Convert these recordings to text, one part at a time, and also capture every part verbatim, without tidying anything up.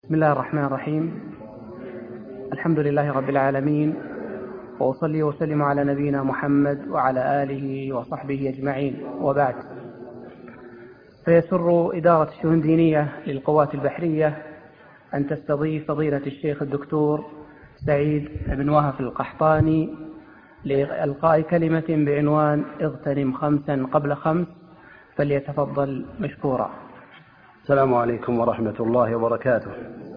بسم الله الرحمن الرحيم. الحمد لله رب العالمين، وأصلي وسلم على نبينا محمد وعلى آله وصحبه أجمعين، وبعد. فيسر إدارة الشؤون الدينية للقوات البحرية أن تستضيف فضيلة الشيخ الدكتور سعيد بن وهف القحطاني لإلقاء كلمة بعنوان اغتنم خمسا قبل خمس، فليتفضل مشكورا. السلام عليكم ورحمة الله وبركاته.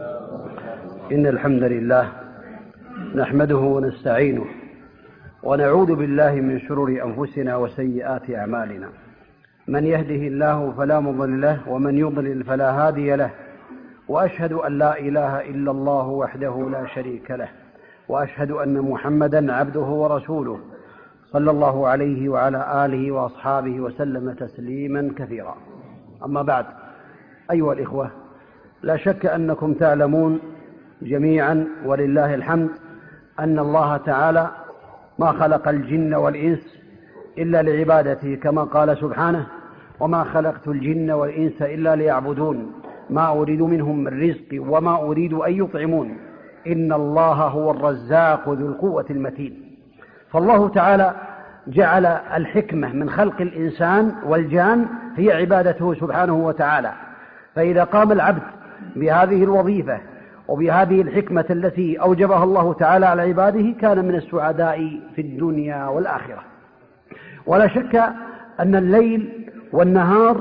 إن الحمد لله نحمده ونستعينه ونعوذ بالله من شرور أنفسنا وسيئات أعمالنا. من يهده الله فلا مضل له ومن يضلل فلا هادي له، وأشهد أن لا إله إلا الله وحده لا شريك له، وأشهد أن محمدا عبده ورسوله صلى الله عليه وعلى آله وأصحابه وسلم تسليما كثيرا. أما بعد، أيها الإخوة، لا شك أنكم تعلمون جميعا ولله الحمد أن الله تعالى ما خلق الجن والإنس إلا لعبادته، كما قال سبحانه: وما خلقت الجن والإنس إلا ليعبدون ما أريد منهم من رزق وما أريد أن يطعمون إن الله هو الرزاق ذو القوة المتين. فالله تعالى جعل الحكمة من خلق الإنسان والجان هي عبادته سبحانه وتعالى. فإذا قام العبد بهذه الوظيفة وبهذه الحكمة التي أوجبها الله تعالى على عباده كان من السعداء في الدنيا والآخرة. ولا شك أن الليل والنهار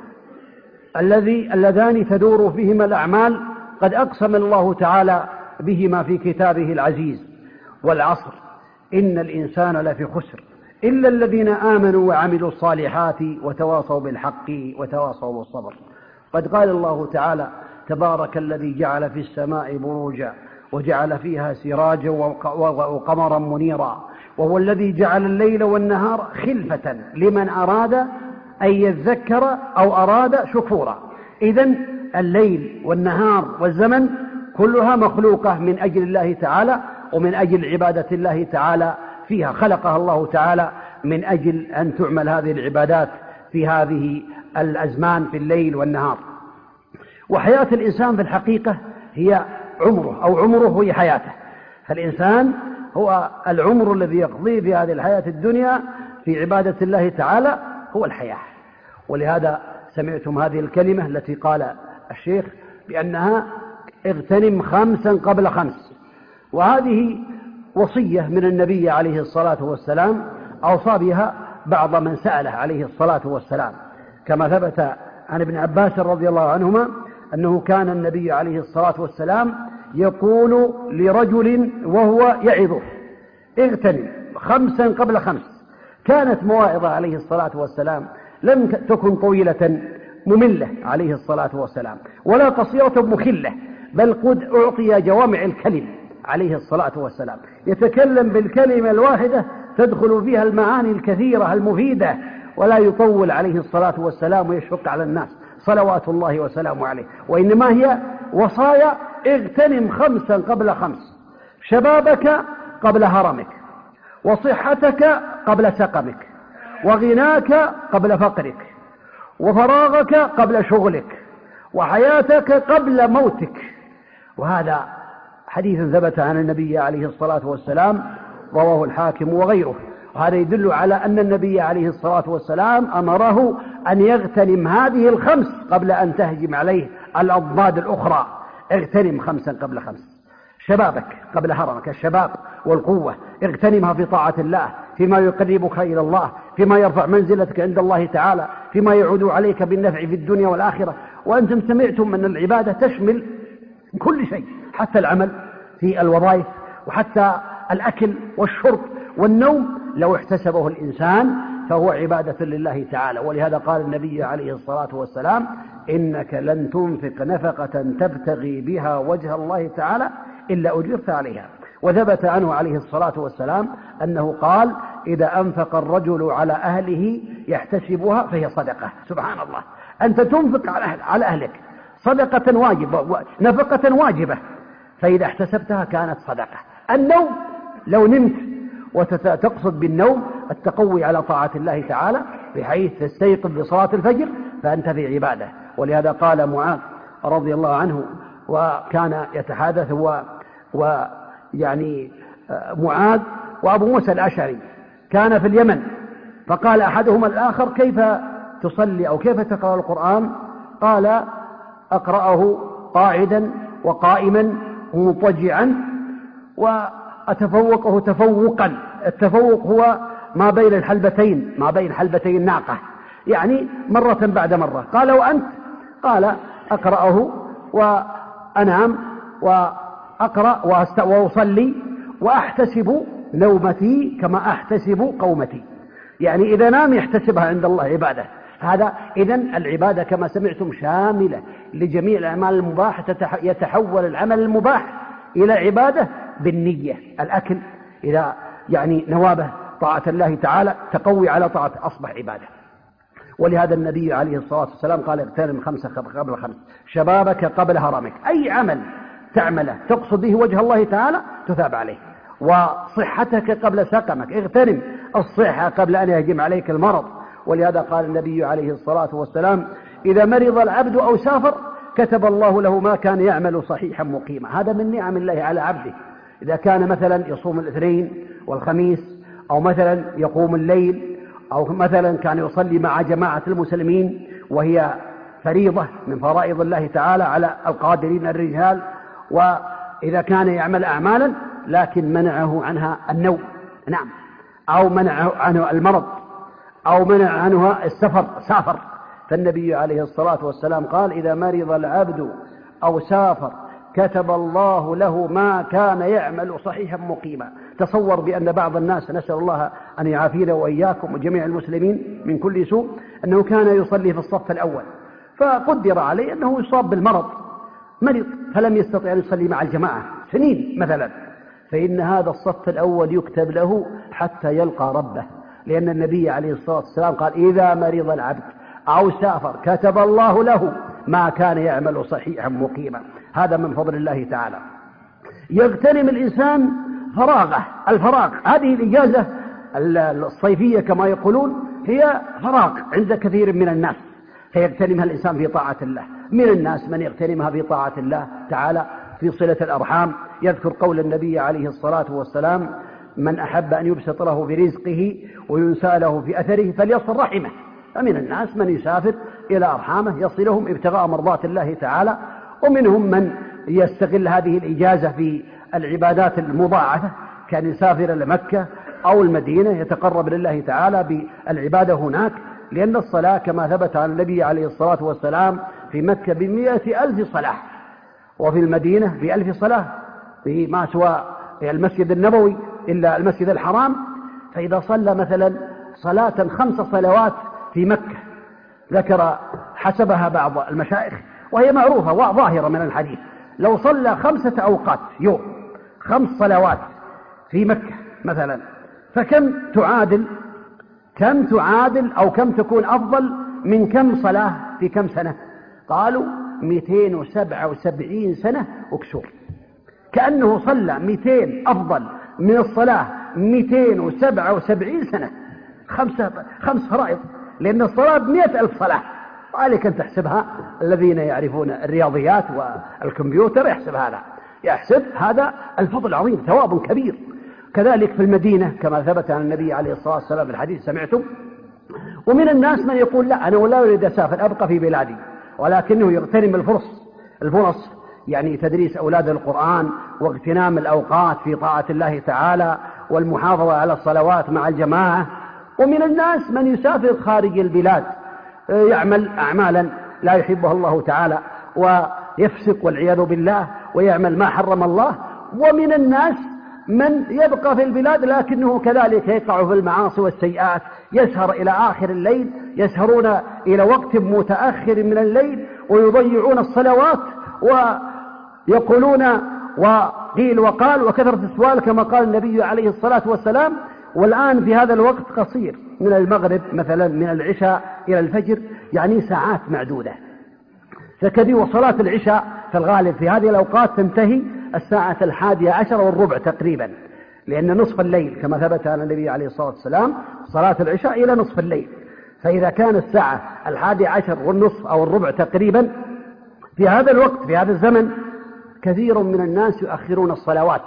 الذي اللذان تدور فيهما الأعمال قد أقسم الله تعالى بهما في كتابه العزيز: والعصر إن الإنسان لفي خسر إلا الذين آمنوا وعملوا الصالحات وتواصوا بالحق وتواصوا بالصبر. قد قال الله تعالى: تبارك الذي جعل في السماء بروجا وجعل فيها سراجا وقمرا منيرا، وهو الذي جعل الليل والنهار خلفة لمن أراد أن يذكر أو أراد شكورا. إذن الليل والنهار والزمن كلها مخلوقة من أجل الله تعالى ومن أجل عبادة الله تعالى فيها. خلقها الله تعالى من أجل أن تعمل هذه العبادات في هذه الأزمان في الليل والنهار. وحياة الإنسان في الحقيقة هي عمره، أو عمره هي حياته. فالإنسان هو العمر الذي يقضيه في هذه الحياة الدنيا في عبادة الله تعالى هو الحياة. ولهذا سمعتم هذه الكلمة التي قال الشيخ بأنها اغتنم خمسا قبل خمس، وهذه وصية من النبي عليه الصلاة والسلام أوصى بها بعض من سأله عليه الصلاة والسلام، كما ثبت عن ابن عباس رضي الله عنهما أنه كان النبي عليه الصلاة والسلام يقول لرجل وهو يعظه: اغتنم خمسا قبل خمس. كانت مواعظة عليه الصلاة والسلام لم تكن طويلة مملة عليه الصلاة والسلام ولا قصيرة مخلة، بل قد أعطي جوامع الكلم عليه الصلاة والسلام، يتكلم بالكلمة الواحدة تدخل فيها المعاني الكثيرة المفيدة، ولا يطول عليه الصلاة والسلام ويشق على الناس صلوات الله وسلامه عليه. وإنما هي وصايا: اغتنم خمسا قبل خمس، شبابك قبل هرمك، وصحتك قبل سقمك، وغناك قبل فقرك، وفراغك قبل شغلك، وحياتك قبل موتك. وهذا حديث ثبت عن النبي عليه الصلاة والسلام رواه الحاكم وغيره. وهذا يدل على أن النبي عليه الصلاة والسلام أمره أن يغتنم هذه الخمس قبل أن تهجم عليه الأضداد الأخرى. اغتنم خمسا قبل خمس: شبابك قبل هرمك، الشباب والقوة اغتنمها في طاعة الله، فيما يقربك إلى الله، فيما يرفع منزلتك عند الله تعالى، فيما يعود عليك بالنفع في الدنيا والآخرة. وأنتم سمعتم أن العبادة تشمل كل شيء، حتى العمل في الوظائف، وحتى الأكل والشرب والنوم لو احتسبه الإنسان فهو عبادة لله تعالى. ولهذا قال النبي عليه الصلاة والسلام: إنك لن تنفق نفقة تبتغي بها وجه الله تعالى إلا أجرت عليها. وثبت عنه عليه الصلاة والسلام أنه قال: إذا أنفق الرجل على أهله يحتسبها فهي صدقة. سبحان الله، أنت تنفق على أهلك صدقة واجبة، نفقة واجبة، فإذا احتسبتها كانت صدقة. النوم لو نمت وتقصد بالنوم التقوي على طاعة الله تعالى بحيث تستيقظ بصلاة الفجر فأنت في عبادة. ولهذا قال معاذ رضي الله عنه وكان يتحدث هو ويعني معاذ وأبو موسى الأشعري، كان في اليمن، فقال أحدهما الآخر: كيف تصلي أو كيف تقرأ القرآن؟ قال: أقرأه قاعدا وقائما ومضطجعا وأتفوقه تفوقا. التفوق هو ما بين الحلبتين، ما بين حلبتين الناقة، يعني مرة بعد مرة. قال: وأنت؟ قال: أقرأه وأنام وأقرأ وأصلي وأحتسب نومتي كما أحتسب قومتي، يعني إذا نام يحتسبها عند الله عبادة. هذا إذن العبادة كما سمعتم شاملة لجميع الأعمال المباحة، يتحول العمل المباح إلى عبادة بالنية. الأكل إذا يعني نوابه طاعة الله تعالى تقوي على طاعة أصبح عبادة. ولهذا النبي عليه الصلاة والسلام قال: اغتنم خمسة قبل خمس، شبابك قبل هرمك. أي عمل تعمله تقصد به وجه الله تعالى تثاب عليه. وصحتك قبل سقمك، اغتنم الصحة قبل أن يهجم عليك المرض. ولهذا قال النبي عليه الصلاة والسلام: إذا مرض العبد أو سافر كتب الله له ما كان يعمل صحيحا مقيما. هذا من نعم الله على عبده. إذا كان مثلا يصوم الاثنين والخميس، أو مثلا يقوم الليل، أو مثلا كان يصلي مع جماعة المسلمين وهي فريضة من فرائض الله تعالى على القادرين الرجال، وإذا كان يعمل أعمالا لكن منعه عنها النوم، نعم، أو منعه عنه المرض، أو منع عنها السفر، سافر، فالنبي عليه الصلاة والسلام قال: إذا مرض العبد أو سافر كتب الله له ما كان يعمل صحيحا مقيما. تصور بأن بعض الناس، نسأل الله أن يعافينا وإياكم وجميع المسلمين من كل سوء، أنه كان يصلي في الصف الأول فقدر عليه أنه يصاب بالمرض، مرض فلم يستطع أن يصلي مع الجماعة سنين مثلا، فإن هذا الصف الأول يكتب له حتى يلقى ربه، لأن النبي عليه الصلاة والسلام قال: إذا مرض العبد أو سافر كتب الله له ما كان يعمل صحيحا مقيما. هذا من فضل الله تعالى. يغتنم الإنسان فراغه، الفراغ، هذه الإجازة الصيفية كما يقولون هي فراغ عند كثير من الناس، فيغتنمها الإنسان في طاعة الله. من الناس من يغتنمها في طاعة الله تعالى في صلة الأرحام. يذكر قول النبي عليه الصلاة والسلام: من أحب أن يبسط له برزقه وينسى له في أثره فليصل رحمه. فمن الناس من يسافر إلى أرحامه يصلهم ابتغاء مرضات الله تعالى، ومنهم من يستغل هذه الإجازة في العبادات المضاعفة، كان يسافر لمكة أو المدينة يتقرب لله تعالى بالعبادة هناك، لأن الصلاة كما ثبت عن النبي عليه الصلاة والسلام في مكة بمئة ألف صلاة، وفي المدينة بألف صلاة، في ما سوى المسجد النبوي إلا المسجد الحرام. فإذا صلى مثلا صلاة خمس صلوات في مكة، ذكر حسبها بعض المشايخ وهي معروفة وظاهرة من الحديث، لو صلى خمسة أوقات يوم خمس صلوات في مكة مثلا، فكم تعادل كم تعادل أو كم تكون أفضل من كم صلاة في كم سنة؟ قالوا مئتين وسبعة وسبعين سنة وكسور، كأنه صلى مئتين أفضل من الصلاة مئتين وسبعة وسبعين سنة، خمسة خمس فرائض، لأن الصلاة بمئة ألف صلاة، وعليك أن تحسبها. الذين يعرفون الرياضيات والكمبيوتر يحسب هذا، يحسب هذا الفضل العظيم، ثواب كبير. كذلك في المدينة كما ثبت عن النبي عليه الصلاة والسلام في الحديث سمعتم. ومن الناس من يقول: لا، أنا ولا أريد أسافر، أبقى في بلادي، ولكنه يغتنم الفرص الفرص يعني تدريس أولاد القرآن واغتنام الأوقات في طاعة الله تعالى والمحافظة على الصلوات مع الجماعة. ومن الناس من يسافر خارج البلاد، يعمل أعمالا لا يحبها الله تعالى ويفسق والعياذ بالله ويعمل ما حرم الله. ومن الناس من يبقى في البلاد لكنه كذلك يقع في المعاصي والسيئات، يسهر إلى آخر الليل، يسهرون إلى وقت متأخر من الليل ويضيعون الصلوات ويقولون وقيل وقال وكثرة السؤال كما قال النبي عليه الصلاة والسلام. والآن في هذا الوقت قصير، من المغرب مثلا من العشاء إلى الفجر يعني ساعات معدودة، فكذي وصلاة العشاء في الغالب في هذه الأوقات تنتهي الساعة الحادية عشر والربع تقريبا، لأن نصف الليل كما ثبت عن النبي عليه الصلاة والسلام صلاة العشاء إلى نصف الليل، فإذا كان الساعة الحادية عشر والنصف أو الربع تقريبا في هذا الوقت في هذا الزمن كثير من الناس يؤخرون الصلوات،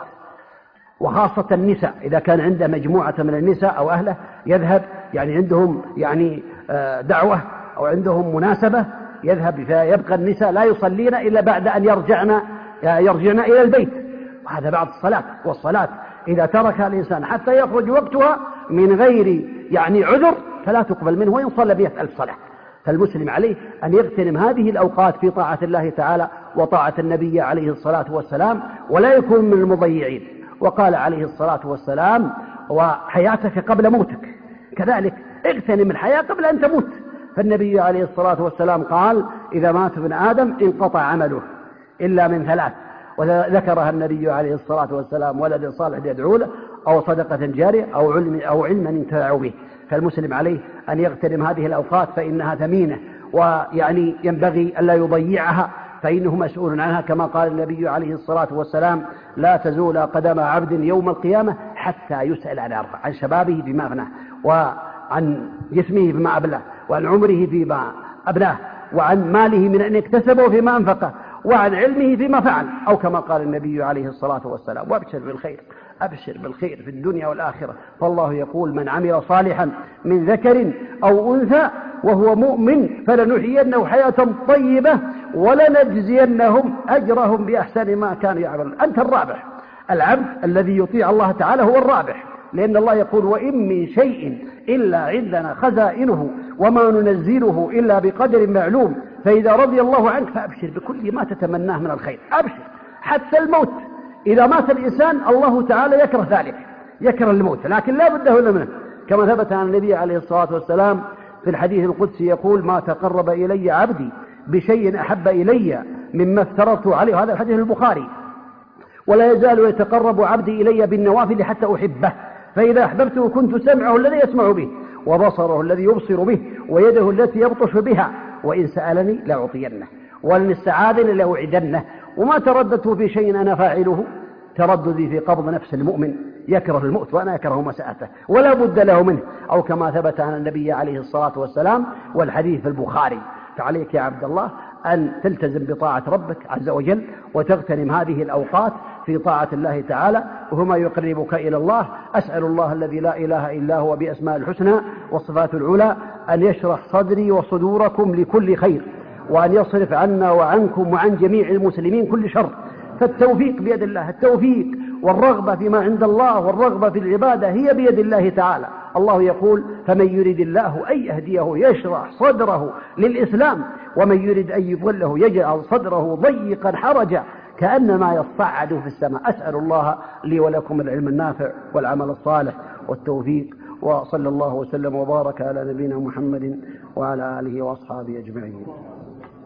وخاصة النساء إذا كان عنده مجموعة من النساء أو أهله يذهب، يعني عندهم يعني دعوة أو عندهم مناسبة يذهب، فيبقى النساء لا يصلين إلا بعد أن يرجعن يرجعن إلى البيت، وهذا بعد الصلاة. والصلاة إذا تركها الإنسان حتى يخرج وقتها من غير يعني عذر فلا تقبل منه وإن صلى مئة ألف صلاة. فالمسلم عليه أن يغتنم هذه الأوقات في طاعة الله تعالى وطاعة النبي عليه الصلاة والسلام، ولا يكون من المضيعين. وقال عليه الصلاة والسلام: وحياتك قبل موتك، كذلك اغتنم الحياة قبل أن تموت. فالنبي عليه الصلاة والسلام قال: إذا مات ابن آدم انقطع عمله إلا من ثلاث، وذكرها النبي عليه الصلاة والسلام: ولد صالح يدعو له، أو صدقة جارية، أو علم أو علما ينتفع به. فالمسلم عليه أن يغتنم هذه الأوقات فإنها ثمينة، ويعني ينبغي ألا يضيعها، فإنه مسؤول عنها، كما قال النبي عليه الصلاة والسلام: لا تزول قدم عبد يوم القيامة حتى يسأل عن أربع: عن شبابه بما أفناه، وعن جسمه بما أبلاه، وعن عمره فيما أبلاه، وعن ماله من أن اكتسبه فيما أنفقه، وعن علمه فيما فعل، أو كما قال النبي عليه الصلاة والسلام: وابشر بالخير، أبشر بالخير في الدنيا والآخرة. فالله يقول: من عمل صالحا من ذكر أو أنثى وهو مؤمن فلنحيينه حياة طيبة ولنجزينهم أجرهم بأحسن ما كانوا يعملون. أنت الرابح. العبد الذي يطيع الله تعالى هو الرابح، لأن الله يقول: وإن من شيء إلا عندنا خزائنه وما ننزله إلا بقدر معلوم، فإذا رضي الله عنك فأبشر بكل ما تتمناه من الخير. أبشر حتى الموت. إذا مات الإنسان الله تعالى يكره ذلك، يكره الموت، لكن لا بد له منه، كما ثبت عن النبي عليه الصلاة والسلام في الحديث القدسي يقول: ما تقرب إلي عبدي بشيء أحب إلي مما افترضت عليه. هذا الحديث البخاري. ولا يزال يتقرب عبدي إلي بالنوافل حتى أحبه، فإذا أحببته كنت سمعه الذي يسمع به، وبصره الذي يبصر به، ويده التي يبطش بها، وإن سألني لأعطينه، وإن استعاذني لأوعدنه. وما ترددت في شيء أنا فاعله ترددي في قبض نفس المؤمن يكره الموت وأنا أكره مساءته، ولا بد له منه، أو كما ثبت عن النبي عليه الصلاة والسلام والحديث في البخاري. فعليك يا عبد الله أن تلتزم بطاعة ربك عز وجل، وتغتنم هذه الأوقات في طاعة الله تعالى، وهما يقربك إلى الله. أسأل الله الذي لا إله إلا هو بأسماء الحسنى والصفات العلى أن يشرح صدري وصدوركم لكل خير، وأن يصرف عنا وعنكم وعن جميع المسلمين كل شر. فالتوفيق بيد الله، التوفيق والرغبة فيما عند الله والرغبة في العبادة هي بيد الله تعالى. الله يقول: فمن يريد الله أن يهديه يشرح صدره للإسلام، ومن يريد أن يضله يجعل صدره ضيقا حرجا كأنما يصعد في السماء. أسأل الله لي ولكم العلم النافع والعمل الصالح والتوفيق، وصلى الله وسلم وبارك على نبينا محمد وعلى آله وأصحابه أجمعين.